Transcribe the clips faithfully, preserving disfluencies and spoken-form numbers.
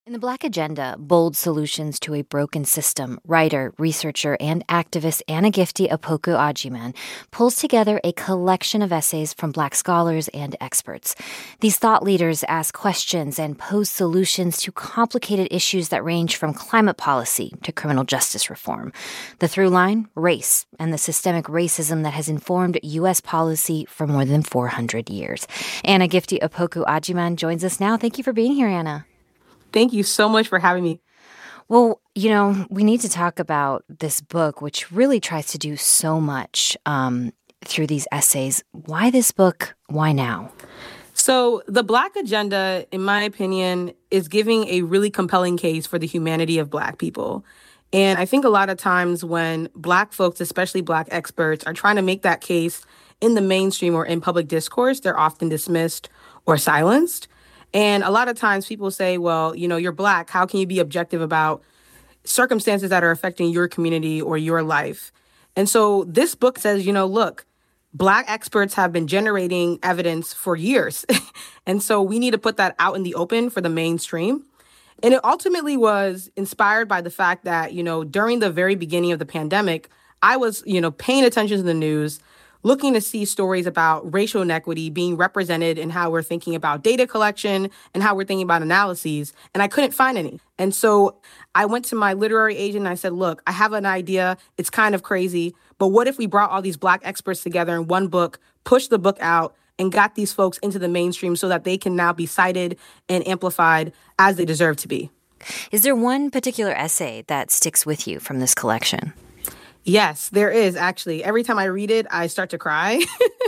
In The Black Agenda, Bold Solutions to a Broken System, writer, researcher, and activist Anna Gifty Opoku Ajiman pulls together a collection of essays from Black scholars and experts. These thought leaders ask questions and pose solutions to complicated issues that range from climate policy to criminal justice reform. The through line? Race, and the systemic racism that has informed U S policy for more than four hundred years. Anna Gifty Opoku Ajiman joins us now. Thank you for being here, Anna. Thank you so much for having me. Well, you know, we need to talk about this book, which really tries to do so much um, through these essays. Why this book? Why now? So the Black Agenda, in my opinion, is giving a really compelling case for the humanity of Black people. And I think a lot of times when Black folks, especially Black experts, are trying to make that case in the mainstream or in public discourse, they're often dismissed or silenced. And a lot of times people say, well, you know, you're Black. How can you be objective about circumstances that are affecting your community or your life? And so this book says, you know, look, Black experts have been generating evidence for years. And so we need to put that out in the open for the mainstream. And it ultimately was inspired by the fact that, you know, during the very beginning of the pandemic, I was, you know, paying attention to the news, looking to see stories about racial inequity being represented in how we're thinking about data collection and how we're thinking about analyses. And I couldn't find any. And so I went to my literary agent and I said, look, I have an idea. It's kind of crazy. But what if we brought all these Black experts together in one book, pushed the book out, and got these folks into the mainstream so that they can now be cited and amplified as they deserve to be? Is there one particular essay that sticks with you from this collection? Yes, there is, actually. Every time I read it, I start to cry.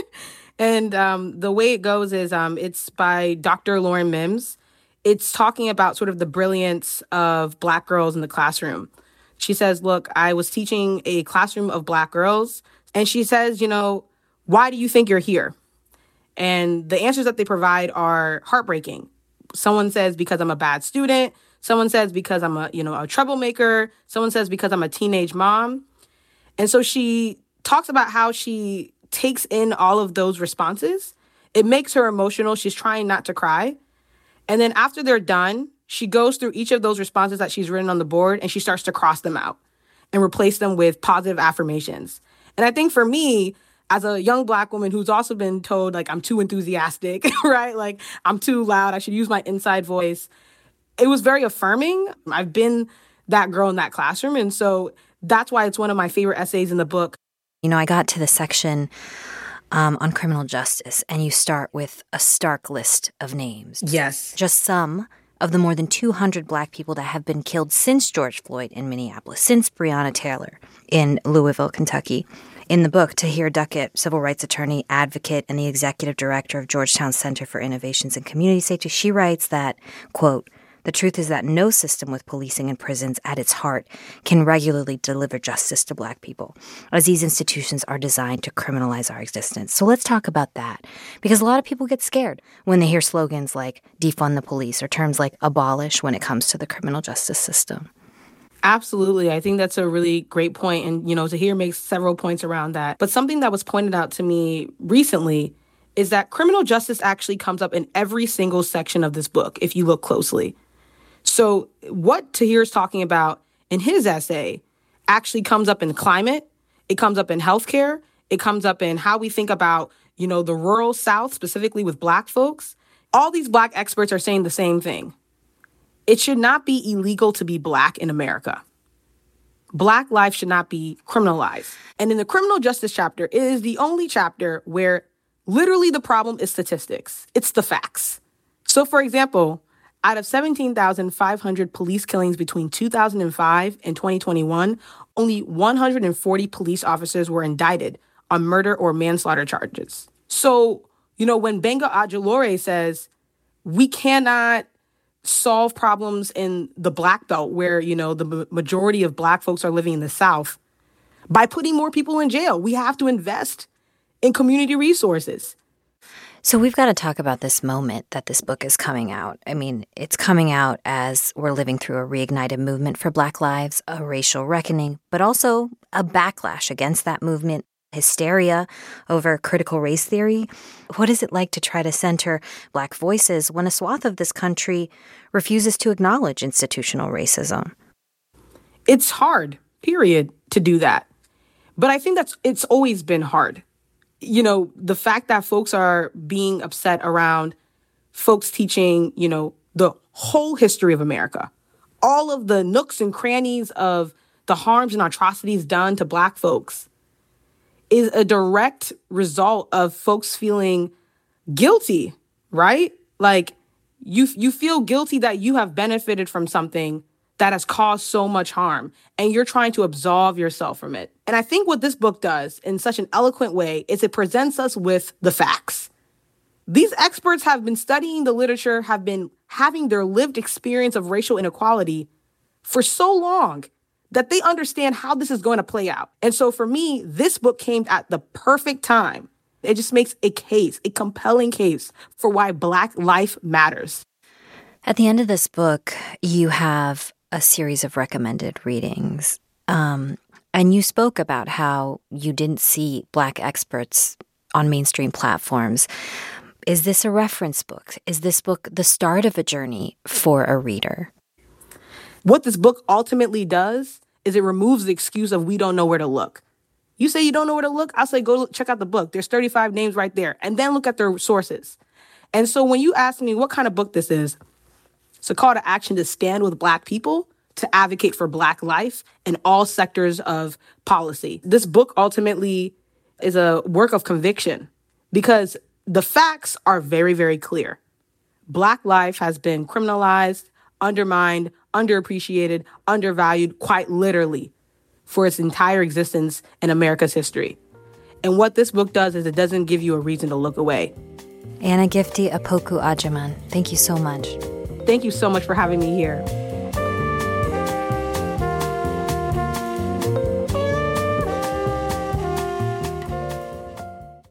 and um, the way it goes is um, it's by Doctor Lauren Mims. It's talking about sort of the brilliance of Black girls in the classroom. She says, look, I was teaching a classroom of Black girls, and she says, you know, why do you think you're here? And the answers that they provide are heartbreaking. Someone says, because I'm a bad student. Someone says, because I'm a, you know, a troublemaker. Someone says, because I'm a teenage mom. And so she talks about how she takes in all of those responses. It makes her emotional. She's trying not to cry. And then after they're done, she goes through each of those responses that she's written on the board and she starts to cross them out and replace them with positive affirmations. And I think for me, as a young Black woman who's also been told, like, I'm too enthusiastic, right? Like, I'm too loud. I should use my inside voice. It was very affirming. I've been that girl in that classroom. And so that's why it's one of my favorite essays in the book. You know, I got to the section um, on criminal justice, and you start with a stark list of names. Yes. Just some of the more than two hundred Black people that have been killed since George Floyd in Minneapolis, since Breonna Taylor in Louisville, Kentucky. In the book, Tahir Duckett, civil rights attorney, advocate, and the executive director of Georgetown Center for Innovations and Community Safety, she writes that, quote, the truth is that no system with policing and prisons at its heart can regularly deliver justice to Black people, as these institutions are designed to criminalize our existence. So let's talk about that, because a lot of people get scared when they hear slogans like defund the police or terms like abolish when it comes to the criminal justice system. Absolutely. I think that's a really great point. And, you know, Tahir makes several points around that. But something that was pointed out to me recently is that criminal justice actually comes up in every single section of this book, if you look closely. So what Tahir is talking about in his essay actually comes up in climate. It comes up in healthcare. It comes up in how we think about, you know, the rural South, specifically with Black folks. All these Black experts are saying the same thing. It should not be illegal to be Black in America. Black life should not be criminalized. And in the criminal justice chapter, it is the only chapter where literally the problem is statistics. It's the facts. So, for example, out of seventeen thousand five hundred police killings between two thousand five and twenty twenty-one, only one hundred forty police officers were indicted on murder or manslaughter charges. So, you know, when Gbenga Ajilore says we cannot solve problems in the Black Belt where, you know, the majority of Black folks are living in the South by putting more people in jail, we have to invest in community resources. So we've got to talk about this moment that this book is coming out. I mean, it's coming out as we're living through a reignited movement for Black lives, a racial reckoning, but also a backlash against that movement. hysteria over critical race theory. What is it like to try to center Black voices when a swath of this country refuses to acknowledge institutional racism? It's hard, period, to do that. But I think that's it's always been hard. You know, the fact that folks are being upset around folks teaching, you know, the whole history of America, all of the nooks and crannies of the harms and atrocities done to Black folks is a direct result of folks feeling guilty, right? Like you you feel guilty that you have benefited from something that has caused so much harm, and you're trying to absolve yourself from it. And I think what this book does in such an eloquent way is it presents us with the facts. These experts have been studying the literature, have been having their lived experience of racial inequality for so long that they understand how this is going to play out. And so for me, this book came at the perfect time. It just makes a case, a compelling case for why Black life matters. At the end of this book, you have a series of recommended readings. Um, and you spoke about how you didn't see Black experts on mainstream platforms. Is this a reference book? Is this book the start of a journey for a reader? What this book ultimately does is it removes the excuse of we don't know where to look. You say you don't know where to look? I'll say go look, check out the book. There's thirty-five names right there. And then look at their sources. And so when you ask me what kind of book this is, it's a call to action to stand with Black people, to advocate for Black life in all sectors of policy. This book ultimately is a work of conviction because the facts are very, very clear. Black life has been criminalized, undermined, underappreciated, undervalued, quite literally, for its entire existence in America's history. And what this book does is it doesn't give you a reason to look away. Anna Gifty Opoku Agyeman, thank you so much. Thank you so much for having me here.